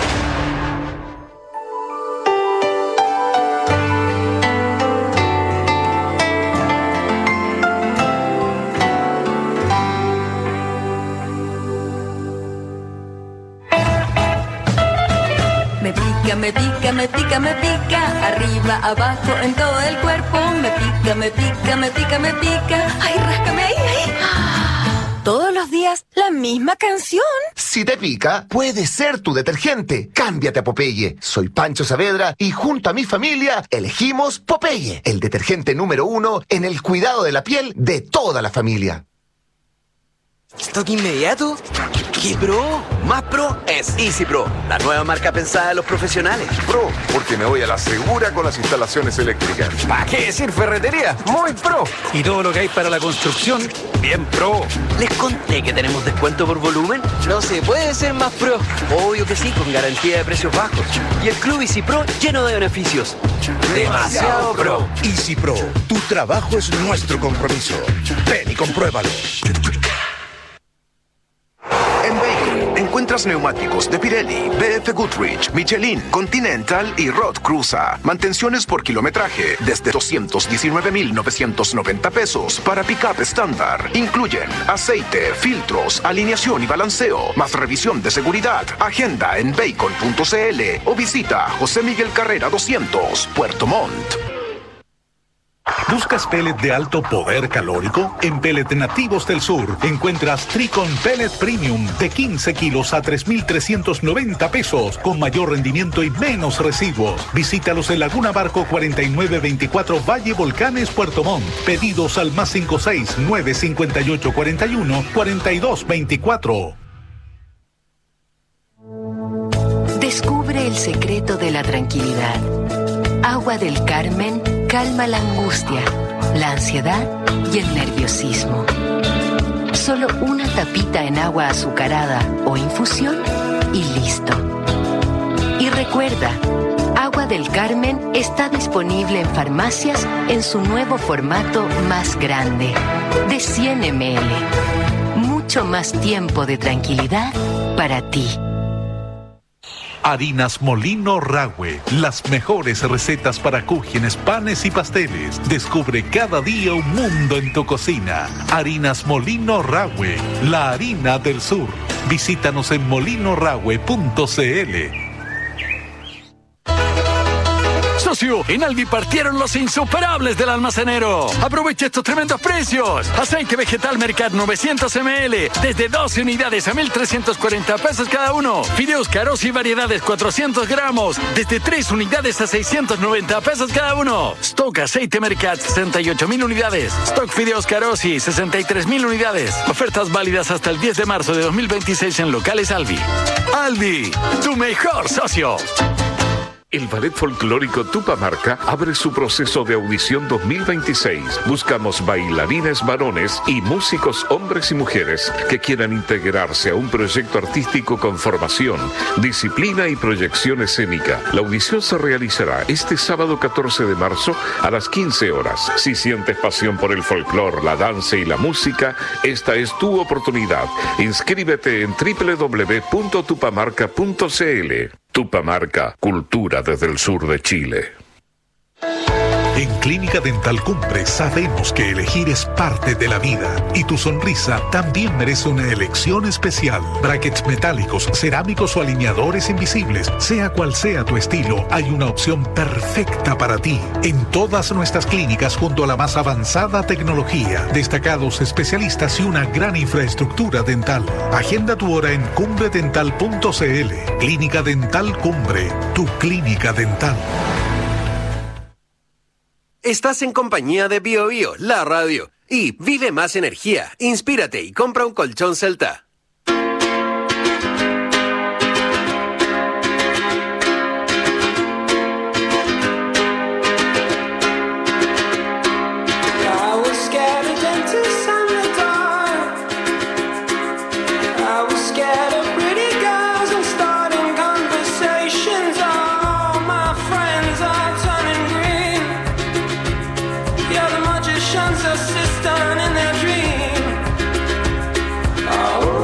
S15: Me pica, me pica, me pica, arriba, abajo, en todo el cuerpo. Me pica, me pica, me pica, me pica. Ay, ráscame ahí, ahí. Todos los días, la misma canción.
S3: Si te pica, puede ser tu detergente. Cámbiate a Popeye. Soy Pancho Saavedra y junto a mi familia elegimos Popeye, el detergente número 1 en el cuidado de la piel de toda la familia.
S24: ¿Stock inmediato? ¿Qué pro? Más pro es Easy Pro, la nueva marca pensada de los profesionales.
S25: Pro, porque me voy a la segura con las instalaciones eléctricas.
S24: ¿Para qué decir ferretería? Muy pro.
S26: Y todo lo que hay para la construcción, bien pro.
S24: ¿Les conté que tenemos descuento por volumen? No se puede ser más pro. Obvio que sí, con garantía de precios bajos. Y el Club Easy Pro lleno de beneficios. Demasiado pro.
S27: Easy Pro, tu trabajo es nuestro compromiso. Ven y compruébalo.
S12: En Bakery, encuentra Encuentras neumáticos de Pirelli, BF Goodrich, Michelin, Continental y Rod Cruza. Mantenciones por kilometraje desde 219,990 pesos para pick-up estándar. Incluyen aceite, filtros, alineación y balanceo, más revisión de seguridad. Agenda en bacon.cl o visita José Miguel Carrera 200, Puerto Montt.
S13: ¿Buscas pellet de alto poder calórico? En Pellet Nativos del Sur encuentras Tricon Pellet Premium de 15 kilos a 3,390 pesos, con mayor rendimiento y menos residuos. Visítalos en Laguna Barco 4924 Valle Volcanes, Puerto Montt. Pedidos al +56 958 41 42 24.
S6: Descubre el secreto de la tranquilidad. Agua del Carmen calma la angustia, la ansiedad y el nerviosismo. Solo una tapita en agua azucarada o infusión y listo. Y recuerda, Agua del Carmen está disponible en farmacias en su nuevo formato más grande, de 100 ml. Mucho más tiempo de tranquilidad para ti.
S13: Harinas Molino Rahue, las mejores recetas para cúgenes, panes y pasteles. Descubre cada día un mundo en tu cocina. Harinas Molino Rahue, la harina del sur. Visítanos en molinorahue.cl.
S26: Socio, en Alvi partieron los insuperables del almacenero. Aprovecha estos tremendos precios. Aceite vegetal Mercat 900 ml desde 12 unidades a 1,340 pesos cada uno. Fideos Carosi variedades 400 gramos desde 3 unidades a 690 pesos cada uno. Stock aceite Mercat 68,000 unidades. Stock Fideos Carosi 63,000 unidades. Ofertas válidas hasta el 10 de marzo de 2026 en locales Alvi. Alvi, tu mejor socio.
S8: El Ballet Folclórico Tupamarca abre su proceso de audición 2026. Buscamos bailarines varones y músicos hombres y mujeres que quieran integrarse a un proyecto artístico con formación, disciplina y proyección escénica. La audición se realizará este sábado 14 de marzo a las 15 horas. Si sientes pasión por el folclore, la danza y la música, esta es tu oportunidad. Inscríbete en www.tupamarca.cl. Tupamarca, cultura desde el sur de Chile.
S13: En Clínica Dental Cumbre sabemos que elegir es parte de la vida y tu sonrisa también merece una elección especial. Brackets metálicos, cerámicos o alineadores invisibles, sea cual sea tu estilo, hay una opción perfecta para ti. En todas nuestras clínicas junto a la más avanzada tecnología, destacados especialistas y una gran infraestructura dental. Agenda tu hora en cumbredental.cl. Clínica Dental Cumbre, tu clínica dental.
S24: Estás en compañía de Bio Bio, la radio. Y vive más energía, inspírate y compra un colchón Celta.
S18: Assistant in their dream. Oh.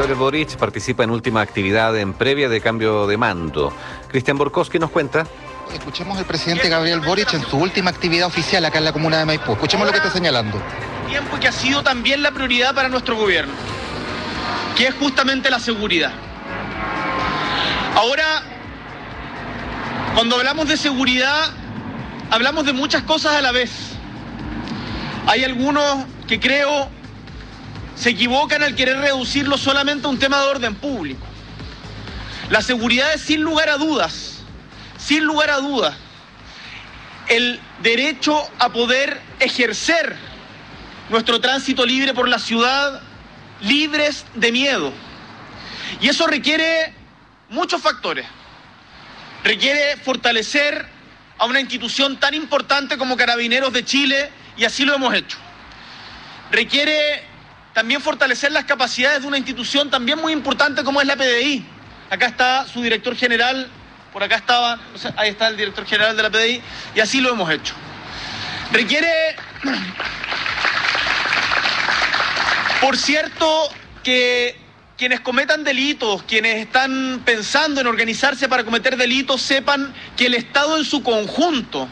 S7: Gabriel Boric participa en última actividad en previa de cambio de mando. Cristian Borkowski nos cuenta.
S4: Escuchemos al presidente Gabriel Boric en su última actividad oficial acá en la comuna de Maipú. Escuchemos lo que está señalando.
S9: Tiempo que ha sido también la prioridad para nuestro gobierno, que es justamente la seguridad. Ahora, cuando hablamos de seguridad, hablamos de muchas cosas a la vez. Hay algunos que creo se equivocan al querer reducirlo solamente a un tema de orden público. La seguridad es sin lugar a dudas, el derecho a poder ejercer nuestro tránsito libre por la ciudad, libres de miedo. Y eso requiere muchos factores. Requiere fortalecer a una institución tan importante como Carabineros de Chile, y así lo hemos hecho. Requiere también fortalecer las capacidades de una institución también muy importante como es la PDI. Acá está su director general, por acá estaba, ahí está el director general de la PDI, y así lo hemos hecho. Requiere, por cierto, que quienes cometan delitos, quienes están pensando en organizarse para cometer delitos, sepan que el Estado en su conjunto,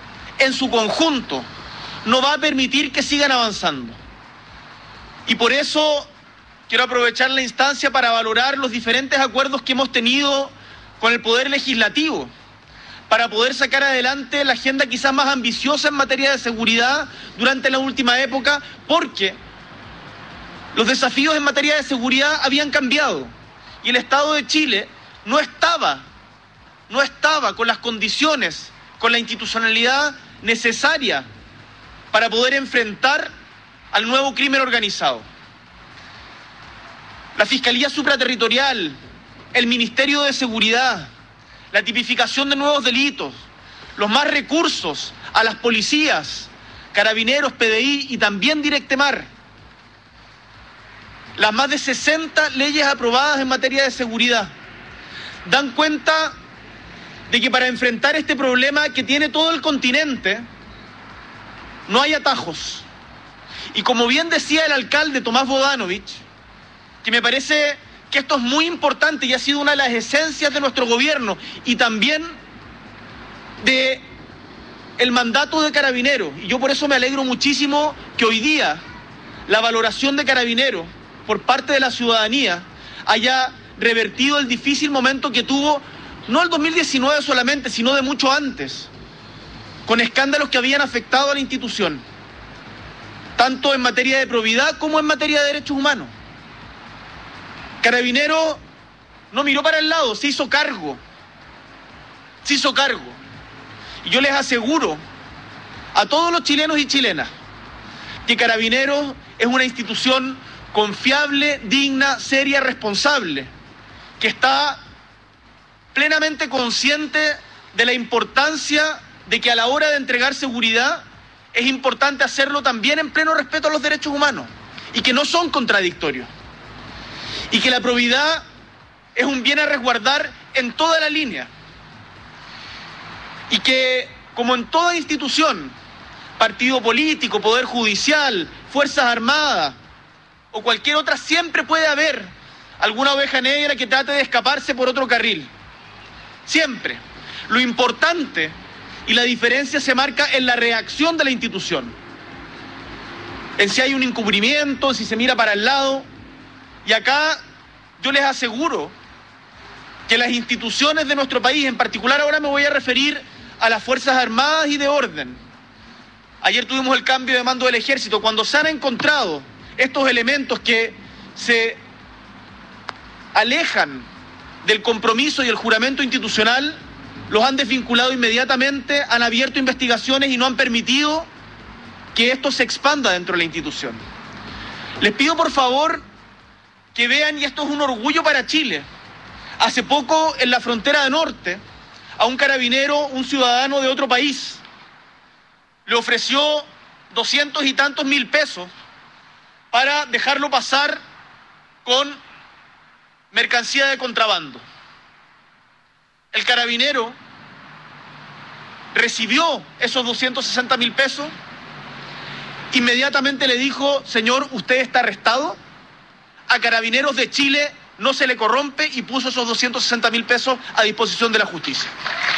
S9: no va a permitir que sigan avanzando. Y por eso quiero aprovechar la instancia para valorar los diferentes acuerdos que hemos tenido con el Poder Legislativo, para poder sacar adelante la agenda quizás más ambiciosa en materia de seguridad durante la última época, porque los desafíos en materia de seguridad habían cambiado y el Estado de Chile no estaba con las condiciones, con la institucionalidad necesaria para poder enfrentar al nuevo crimen organizado. La Fiscalía Supraterritorial, el Ministerio de Seguridad, la tipificación de nuevos delitos, los más recursos a las policías, Carabineros, PDI y también Directemar, las más de 60 leyes aprobadas en materia de seguridad, dan cuenta de que para enfrentar este problema que tiene todo el continente, no hay atajos. Y como bien decía el alcalde Tomás Bodanovich, que me parece que esto es muy importante y ha sido una de las esencias de nuestro gobierno y también de el mandato de Carabineros, y yo por eso me alegro muchísimo que hoy día la valoración de Carabineros por parte de la ciudadanía haya revertido el difícil momento que tuvo, no el 2019 solamente, sino de mucho antes, con escándalos que habían afectado a la institución, tanto en materia de probidad como en materia de derechos humanos. Carabineros no miró para el lado, se hizo cargo. Y yo les aseguro a todos los chilenos y chilenas que Carabineros es una institución confiable, digna, seria, responsable, que está plenamente consciente de la importancia de que a la hora de entregar seguridad es importante hacerlo también en pleno respeto a los derechos humanos y que no son contradictorios. Y que la probidad es un bien a resguardar en toda la línea. Y que, como en toda institución, partido político, poder judicial, Fuerzas Armadas o cualquier otra, siempre puede haber alguna oveja negra que trate de escaparse por otro carril. Siempre. Lo importante y la diferencia se marca en la reacción de la institución. En si hay un encubrimiento, si se mira para el lado. Y acá yo les aseguro que las instituciones de nuestro país, en particular ahora me voy a referir a las Fuerzas Armadas y de orden. Ayer tuvimos el cambio de mando del Ejército. Cuando se han encontrado estos elementos que se alejan del compromiso y el juramento institucional, los han desvinculado inmediatamente, han abierto investigaciones y no han permitido que esto se expanda dentro de la institución. Les pido por favor que vean, y esto es un orgullo para Chile, hace poco en la frontera de norte, a un carabinero, un ciudadano de otro país, le ofreció 200 y tantos mil pesos para dejarlo pasar con mercancía de contrabando. El carabinero recibió esos 260 mil pesos, inmediatamente le dijo: señor, usted está arrestado, a Carabineros de Chile no se le corrompe y puso esos 260.000 pesos a disposición de la justicia.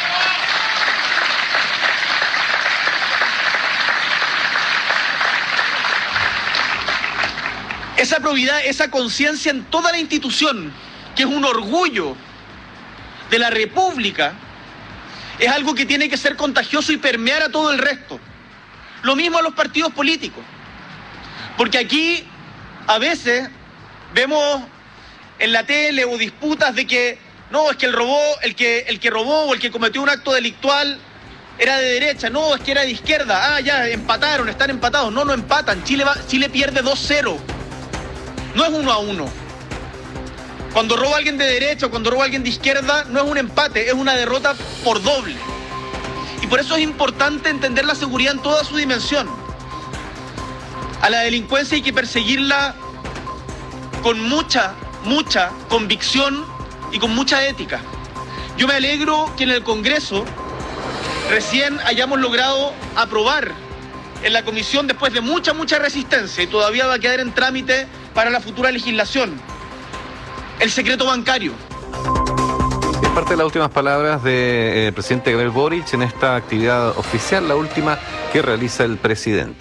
S9: Esa probidad, esa conciencia en toda la institución, que es un orgullo de la República, es algo que tiene que ser contagioso y permear a todo el resto. Lo mismo a los partidos políticos. Porque aquí, a veces, vemos en la tele o disputas de que, no, es que el que robó o el que cometió un acto delictual era de derecha, no, es que era de izquierda, ah, ya, empataron, están empatados. No, no empatan, Chile pierde 2-0. No es 1-1. Cuando roba alguien de derecha o cuando roba alguien de izquierda, no es un empate, es una derrota por doble. Y por eso es importante entender la seguridad en toda su dimensión. A la delincuencia hay que perseguirla con mucha convicción y con mucha ética. Yo me alegro que en el Congreso recién hayamos logrado aprobar en la comisión, después de mucha resistencia, y todavía va a quedar en trámite para la futura legislación, el secreto bancario.
S7: Es parte de las últimas palabras del presidente Gabriel Boric en esta actividad oficial, la última que realiza el presidente.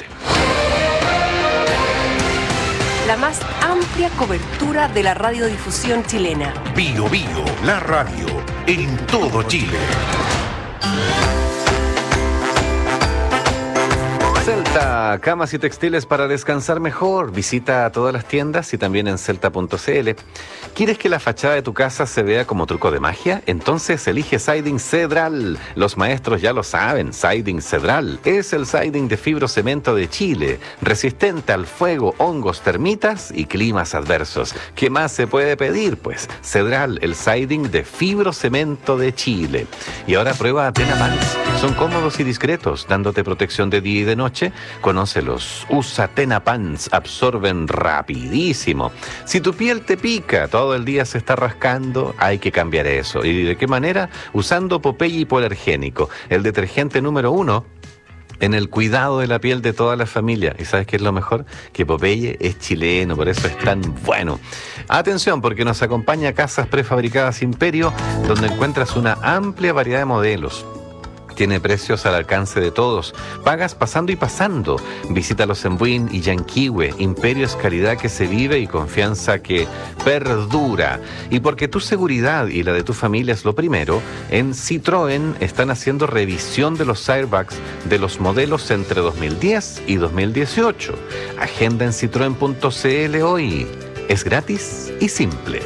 S6: La más amplia cobertura de la radiodifusión chilena.
S27: Bio Bio, la radio en todo Chile.
S7: Celta, camas y textiles para descansar mejor. Visita todas las tiendas y también en celta.cl. ¿Quieres que la fachada de tu casa se vea como truco de magia? Entonces elige Siding Cedral. Los maestros ya lo saben, Siding Cedral es el siding de fibrocemento de Chile, resistente al fuego, hongos, termitas y climas adversos. ¿Qué más se puede pedir? Pues Cedral, el siding de fibrocemento de Chile. Y ahora prueba Tena Pants. Son cómodos y discretos, dándote protección de día y de noche. Conócelos. Usa Tena Pants, absorben rapidísimo. Si tu piel te pica, todo el día se está rascando, hay que cambiar eso. ¿Y de qué manera? Usando Popeye Hipoalergénico, el detergente número 1 en el cuidado de la piel de toda la familia. ¿Y sabes qué es lo mejor? Que Popeye es chileno, por eso es tan bueno. Atención, porque nos acompaña Casas Prefabricadas Imperio, donde encuentras una amplia variedad de modelos. Tiene precios al alcance de todos. Pagas pasando y pasando. Visítalos en Buin y Yanquihue. Imperio es calidad que se vive y confianza que perdura. Y porque tu seguridad y la de tu familia es lo primero, en Citroën están haciendo revisión de los airbags de los modelos entre 2010 y 2018. Agenda en citroen.cl hoy. Es gratis y simple.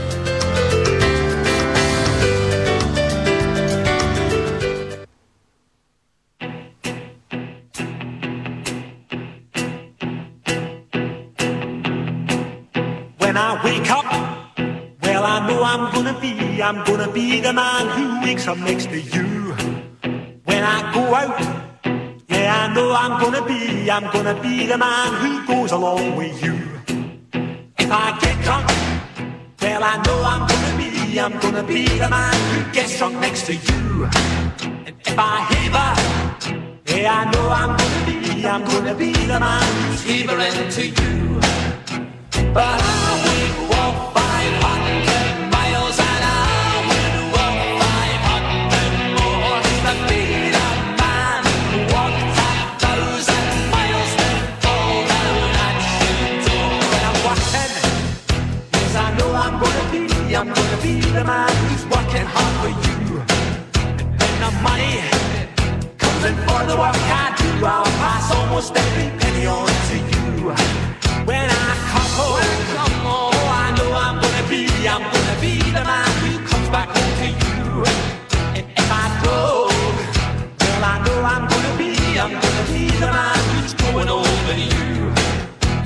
S18: I'm gonna be the man who wakes up next to you. When I go out, yeah, I know I'm gonna be the man who goes along with you. If I get drunk, well, I know I'm gonna be the man who gets drunk next to you. And if I heaver, yeah, I know I'm gonna be the man who's heavering to you. But I will walk 500 miles and I will walk 500 more to be the man who walked 1,000 miles then fall down at your door. When I'm walking, yes, I know I'm gonna be the man who's working hard for you. And when the money comes in for the work I do, I'll pass almost every penny on to you. When I come home, oh, I know I'm gonna be the man who comes back home to you. And if I go, well, I know I'm gonna be the man who's going over to you.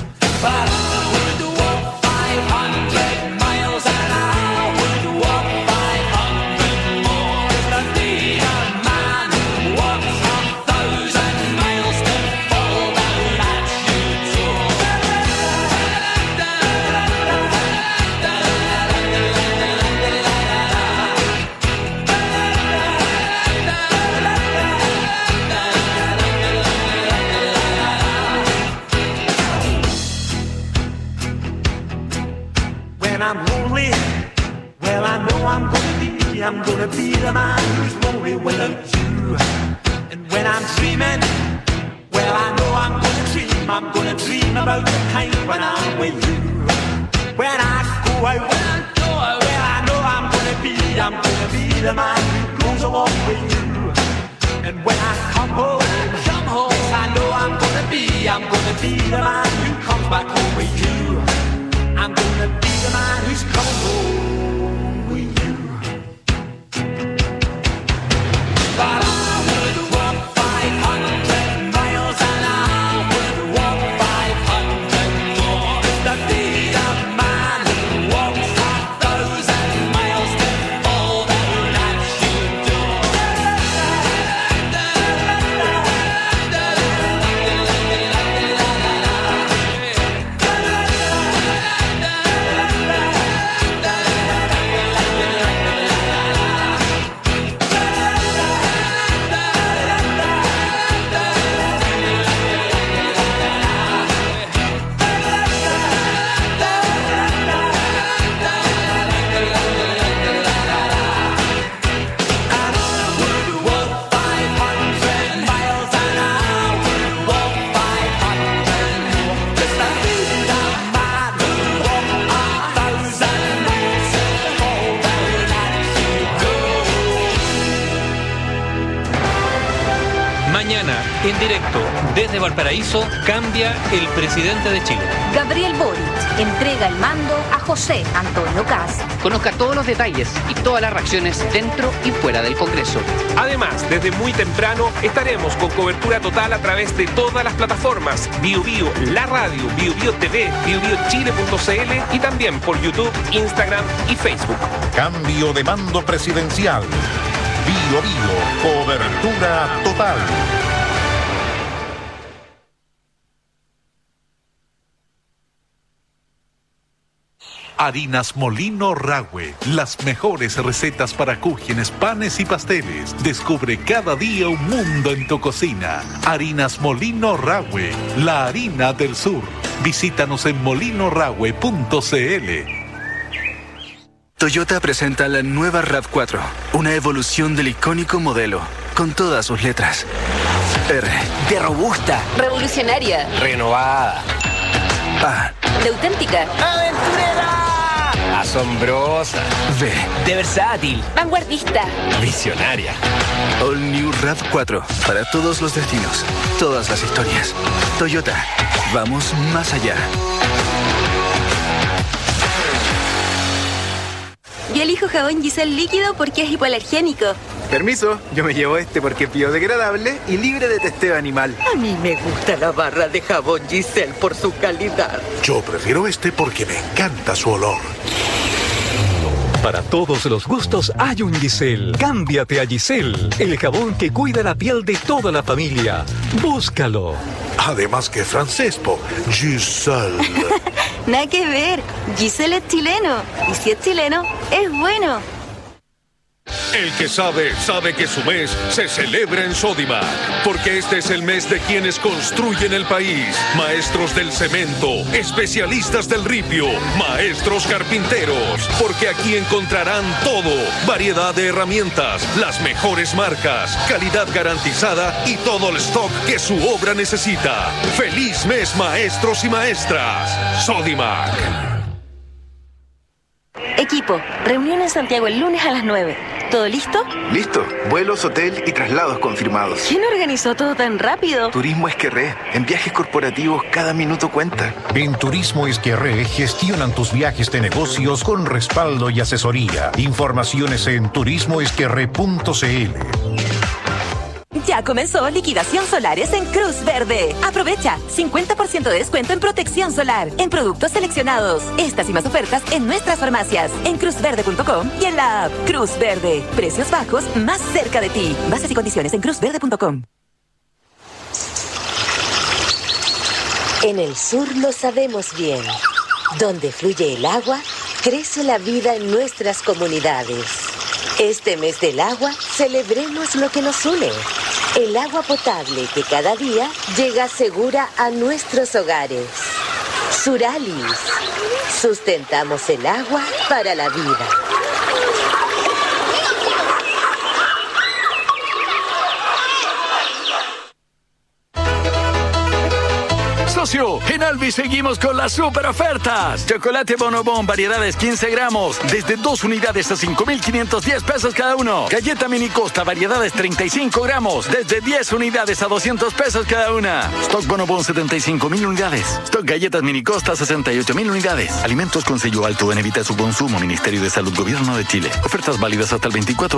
S18: But I would walk 500 miles and I would walk When I'm lonely, well, I know I'm gonna be the man who's lonely without you. And when I'm dreaming, well, I know I'm gonna dream about the time when I'm with you. When I go out, well, I know I'm gonna be the man who goes along with you. And when I come home, yes, I know I'm gonna be the man who comes back home with you. I'm gonna be the man who's coming home with you. But I would walk 500 miles and I would walk 500 more to be the man who walks 1,000 miles to fall down at your door.
S5: Mañana, en directo, desde Valparaíso, cambia el presidente de Chile.
S10: Gabriel Boric entrega el mando a José Antonio Kast.
S11: Conozca todos los detalles y todas las reacciones dentro y fuera del Congreso.
S14: Además, desde muy temprano estaremos con cobertura total a través de todas las plataformas: Bio Bio, La Radio, Bio Bio TV, biobiochile.cl y también por YouTube, Instagram y Facebook.
S27: Cambio de mando presidencial. Bio Bio, cobertura total.
S13: Harinas Molino Rahue, las mejores recetas para cúgenes, panes y pasteles. Descubre cada día un mundo en tu cocina. Harinas Molino Rahue, la harina del sur. Visítanos en molinorahue.cl.
S16: Toyota presenta la nueva RAV4, una evolución del icónico modelo, con todas sus letras. R
S10: De robusta. Revolucionaria.
S16: Renovada. A
S10: De auténtica.
S16: ¡Aventurera! Asombrosa. V
S10: De versátil. Vanguardista.
S16: Visionaria. All New RAV4, para todos los destinos, todas las historias. Toyota, vamos más allá.
S10: Yo elijo jabón Giselle líquido porque es hipoalergénico.
S16: Permiso, yo me llevo este porque es biodegradable y libre de testeo animal.
S17: A mí me gusta la barra de jabón Giselle por su calidad.
S13: Yo prefiero este porque me encanta su olor.
S19: Para todos los gustos hay un Giselle. Cámbiate a Giselle, el jabón que cuida la piel de toda la familia. Búscalo.
S13: Además que francés, Giselle.
S10: Nada que ver. Giselle es chileno. Y si es chileno, es bueno.
S28: El que sabe, sabe que su mes se celebra en Sodimac, porque este es el mes de quienes construyen el país. Maestros del cemento, especialistas del ripio, maestros carpinteros, porque aquí encontrarán todo, variedad de herramientas, las mejores marcas, calidad garantizada y todo el stock que su obra necesita. ¡Feliz mes, maestros y maestras! Sodimac.
S10: Equipo, reunión en Santiago el lunes a las 9. ¿Todo listo?
S12: Listo. Vuelos, hotel y traslados confirmados.
S10: ¿Quién organizó todo tan rápido?
S12: Turismo Esquerré. En viajes corporativos cada minuto cuenta.
S27: En Turismo Esquerré gestionan tus viajes de negocios con respaldo y asesoría. Informaciones en turismoesquerré.cl.
S10: Ya comenzó liquidación solares en Cruz Verde. Aprovecha 50% de descuento en protección solar en productos seleccionados. Estas y más ofertas en nuestras farmacias, en cruzverde.com y en la app Cruz Verde. Precios bajos más cerca de ti. Bases y condiciones en cruzverde.com.
S29: En el sur lo sabemos bien. Donde fluye el agua, crece la vida en nuestras comunidades. Este mes del agua, celebremos lo que nos une. El agua potable que cada día llega segura a nuestros hogares. Suralis. Sustentamos el agua para la vida.
S26: Socio, en Albi seguimos con las super ofertas. Chocolate Bonobón, variedades 15 gramos, desde 2 unidades a 5,510 pesos cada uno. Galleta Mini Costa, variedades 35 gramos, desde 10 unidades a 200 pesos cada una. Stock Bonobón, 75,000 unidades. Stock Galletas Mini Costa, 68,000 unidades. Alimentos con sello alto en evita su consumo. Ministerio de Salud, Gobierno de Chile. Ofertas válidas hasta el 24